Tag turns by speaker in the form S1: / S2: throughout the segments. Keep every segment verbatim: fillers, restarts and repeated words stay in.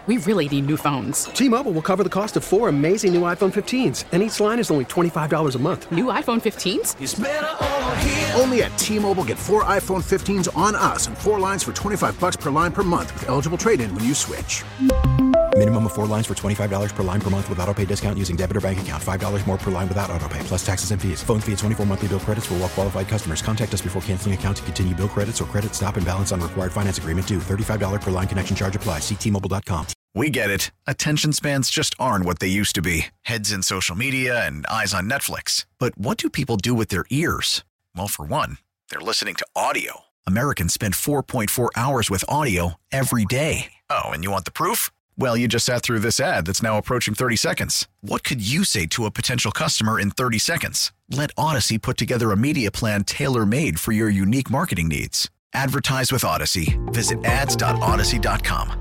S1: We really need new phones.
S2: T-Mobile will cover the cost of four amazing new iPhone fifteens, and each line is only twenty-five dollars a month.
S1: New iPhone fifteens?
S3: It's better over here.
S4: Only at T-Mobile, get four iPhone fifteens on us and four lines for twenty-five dollars per line per month with eligible trade-in when you switch.
S5: Minimum of four lines for twenty-five dollars per line per month with autopay discount using debit or bank account. five dollars more per line without autopay, plus taxes and fees. Phone fee at twenty-four monthly bill credits for well-qualified customers. Contact us before canceling account to continue bill credits or credit stop and balance on required finance agreement due. thirty-five dollars per line connection charge applies. See T Mobile dot com.
S6: We get it. Attention spans just aren't what they used to be. Heads in social media and eyes on Netflix. But what do people do with their ears? Well, for one, they're listening to audio. Americans spend four point four hours with audio every day. Oh, and you want the proof? Well, you just sat through this ad that's now approaching thirty seconds. What could you say to a potential customer in thirty seconds? Let Odyssey put together a media plan tailor-made for your unique marketing needs. Advertise with Odyssey. Visit ads dot odyssey dot com.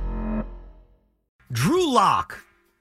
S7: Drew Lock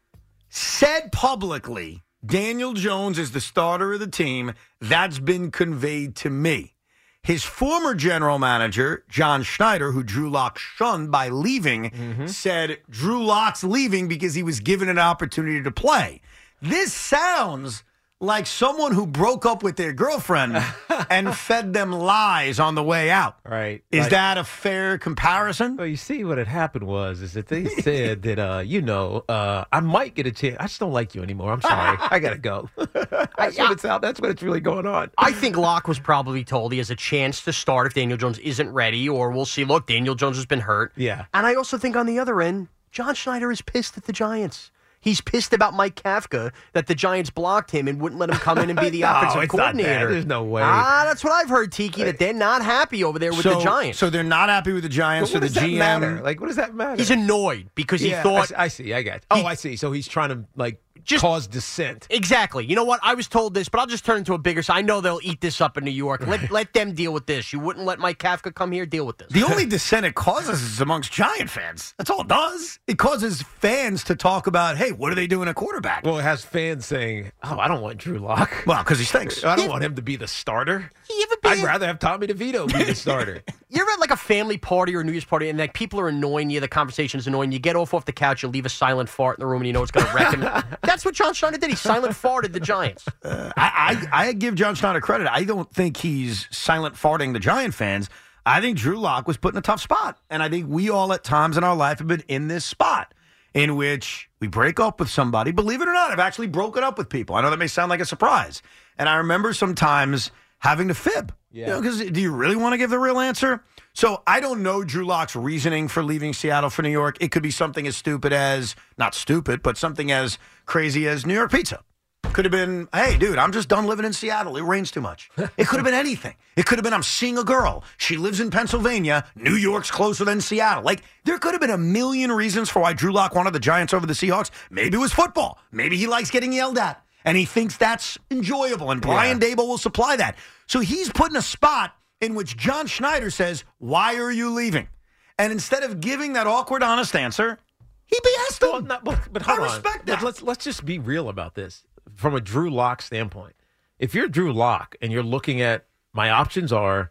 S7: said publicly, Daniel Jones is the starter of the team. That's been conveyed to me. His former general manager, John Schneider, who Drew Lock shunned by leaving, mm-hmm. said Drew Lock's leaving because he was given an opportunity to play. This sounds like someone who broke up with their girlfriend and fed them lies on the way out.
S8: Right.
S7: Is
S8: like,
S7: that a fair comparison?
S8: Well, you see what had happened was is that they said that, uh, you know, uh, I might get a chance. I just don't like you anymore. I'm sorry. I got to go. That's what it's out. That's what it's really going on.
S9: I think Locke was probably told he has a chance to start if Daniel Jones isn't ready, or we'll see, look, Daniel Jones has been hurt.
S8: Yeah.
S9: And I also think on the other end, John Schneider is pissed at the Giants. He's pissed about Mike Kafka that the Giants blocked him and wouldn't let him come in and be the
S8: no,
S9: offensive
S8: it's
S9: coordinator.
S8: Not that. There's no way.
S9: Ah, that's what I've heard, Tiki, that they're not happy over there with
S7: so,
S9: the Giants.
S7: So they're not happy with the Giants.
S8: But what
S7: so the
S8: does
S7: G M.
S8: that matter? Like, what does that matter?
S9: He's annoyed because
S8: yeah,
S9: he thought.
S8: I, I see. I got. It. Oh,
S9: he,
S8: I see. So he's trying to like
S9: just
S8: cause dissent.
S9: Exactly. You know what? I was told this, but I'll just turn into a bigger. So I know they'll eat this up in New York. Let let them deal with this. You wouldn't let Mike Kafka come here. Deal with this.
S7: The only dissent it causes is amongst Giant fans. That's all it does. It causes fans to talk about, hey, what are they doing at quarterback?
S8: Well, it has fans saying, "Oh, I don't want Drew Lock."
S7: Well, because he stinks.
S8: I don't want him to be the starter.
S9: You ever been
S8: I'd rather have Tommy DeVito be the starter.
S9: You're at like a family party or a New Year's party, and like people are annoying you. The conversation is annoying. You get off off the couch, you leave a silent fart in the room, and you know it's going to wreck him. That's what John Schneider did. He silent farted the Giants.
S7: Uh, I, I I give John Schneider credit. I don't think he's silent farting the Giant fans. I think Drew Lock was put in a tough spot, and I think we all at times in our life have been in this spot in which we break up with somebody. Believe it or not, I've actually broken up with people. I know that may sound like a surprise, and I remember sometimes having to fib. Yeah. Because you know, do you really want to give the real answer? So I don't know Drew Lock's reasoning for leaving Seattle for New York. It could be something as stupid as, not stupid, but something as crazy as New York pizza. Could have been, hey, dude, I'm just done living in Seattle. It rains too much. It could have been anything. It could have been, I'm seeing a girl. She lives in Pennsylvania. New York's closer than Seattle. Like, there could have been a million reasons for why Drew Lock wanted the Giants over the Seahawks. Maybe it was football. Maybe he likes getting yelled at. And he thinks that's enjoyable. And Brian yeah. Daboll will supply that. So he's put in a spot in which John Schneider says, why are you leaving? And instead of giving that awkward, honest answer, he B S'd him.
S8: Well, not, but, but hold
S7: I
S8: on.
S7: respect that.
S8: But let's, let's just be real about this. From a Drew Lock standpoint, if you're Drew Lock and you're looking at my options are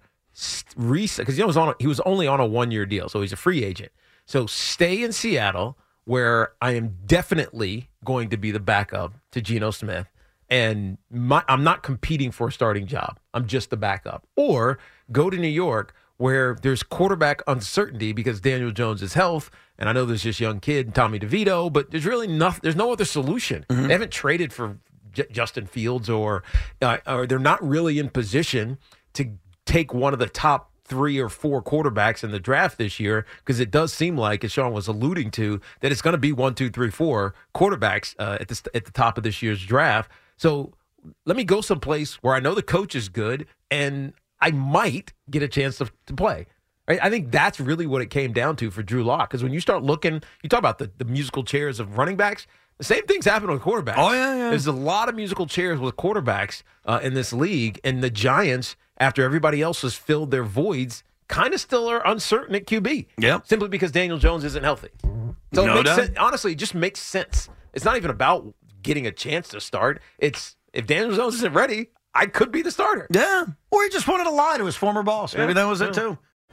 S8: reset, because he was on a, he was only on a one year deal, so he's a free agent. So stay in Seattle, where I am definitely going to be the backup to Geno Smith, and my, I'm not competing for a starting job. I'm just the backup. Or go to New York, where there's quarterback uncertainty because Daniel Jones' health, and I know there's this young kid, Tommy DeVito, but there's really nothing. There's no other solution. Mm-hmm. They haven't traded for J- Justin Fields, or uh, or they're not really in position to take one of the top three or four quarterbacks in the draft this year, because it does seem like, as Sean was alluding to, that it's going to be one, two, three, four quarterbacks uh, at the at the top of this year's draft. So let me go someplace where I know the coach is good and I might get a chance to, to play. Right? I think that's really what it came down to for Drew Lock. Because when you start looking, you talk about the, the musical chairs of running backs, the same thing's happening with quarterbacks.
S7: Oh, yeah, yeah.
S8: There's a lot of musical chairs with quarterbacks uh, in this league, and the Giants, after everybody else has filled their voids, kind of still are uncertain at Q B.
S7: Yep.
S8: Simply because Daniel Jones isn't healthy. So
S7: no
S8: it makes
S7: doubt.
S8: sense. Honestly, it just makes sense. It's not even about getting a chance to start. It's if Daniel Jones isn't ready, I could be the starter.
S7: Yeah. Or he just wanted to lie to his former boss. Maybe
S8: Yeah,
S7: that was
S8: yeah.
S7: it, too.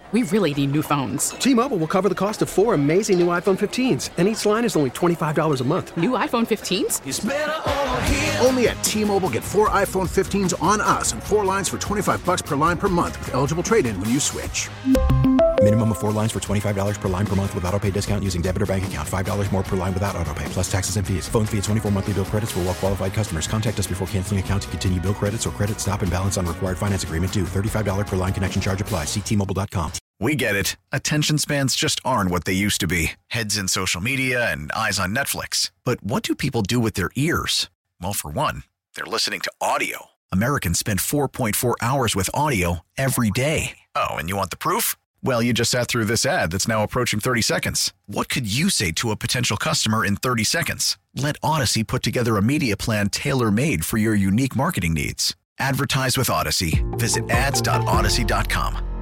S1: We really need new phones.
S2: T-Mobile will cover the cost of four amazing new iPhone fifteens, and each line is only twenty-five dollars a month.
S1: New iPhone fifteens?
S4: Only at T-Mobile, get four iPhone fifteens on us and four lines for twenty-five bucks per line per month with eligible trade-in when you switch.
S5: Minimum of four lines for twenty-five dollars per line per month with autopay discount using debit or bank account. five dollars more per line without autopay, plus taxes and fees. Phone fee at twenty-four monthly bill credits for well-qualified customers. Contact us before canceling account to continue bill credits or credit stop and balance on required finance agreement due. thirty-five dollars per line connection charge applies. See T Mobile dot com.
S6: We get it. Attention spans just aren't what they used to be. Heads in social media and eyes on Netflix. But what do people do with their ears? Well, for one, they're listening to audio. Americans spend four point four hours with audio every day. Oh, and you want the proof? Well, you just sat through this ad that's now approaching thirty seconds. What could you say to a potential customer in thirty seconds? Let Odyssey put together a media plan tailor-made for your unique marketing needs. Advertise with Odyssey. Visit ads dot odyssey dot com.